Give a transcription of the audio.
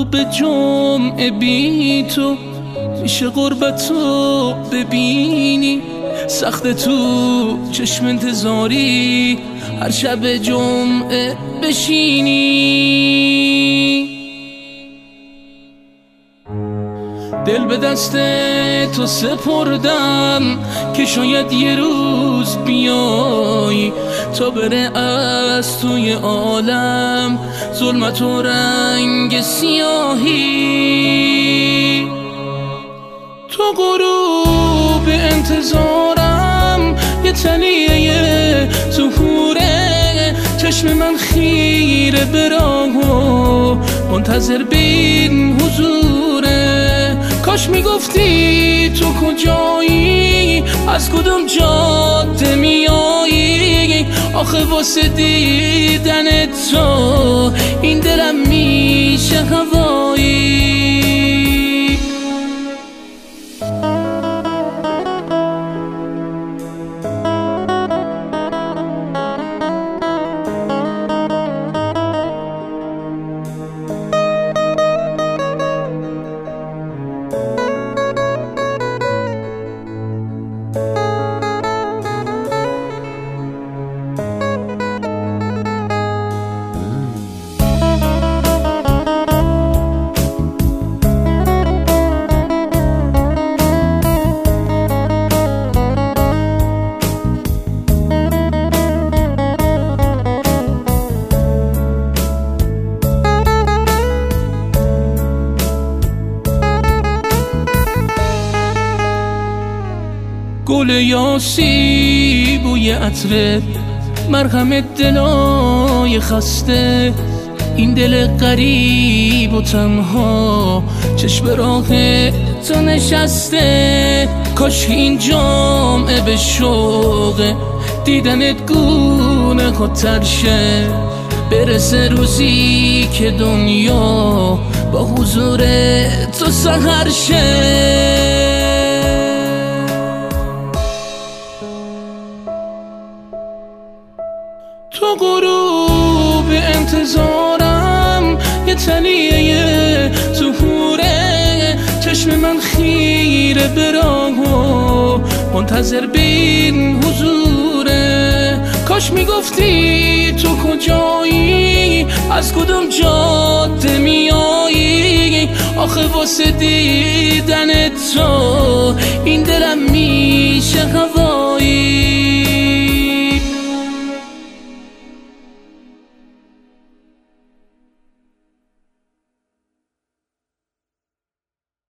غروب جمعه بی تو میشه غربت تو ببینی، سخت تو چشم انتظاری هر شب جمعه بشینی. دل به دست تو سپردم که شاید یه روز بیایی تا بره از توی عالم ظلمت و رنگ سیاهی. تو غروب انتظارم یه تنیه ظهوره، چشم من خیره به راه و منتظر بین حضوره. کاش میگفتی تو کجایی، از کدوم جاده میایی، آخه واسه دیدن تو این دلم میشه هوایی. گل یاسی بوی عطر مرهم دلای خسته، این دل غریب و تنها چشم راه تو نشسته. کاش این جامعه به شوق دیدنت گونه ها ترشه، برسه روزی که دنیا با حضور تو سحر شه. تو غروب انتظارم یه تنیه ظهوره، چشم من خیره به راه و منتظر بین حضوره. کاش میگفتی تو کجایی، از کدوم جاده میایی، آخه واسه دیدن تو این دلم میشه هوا.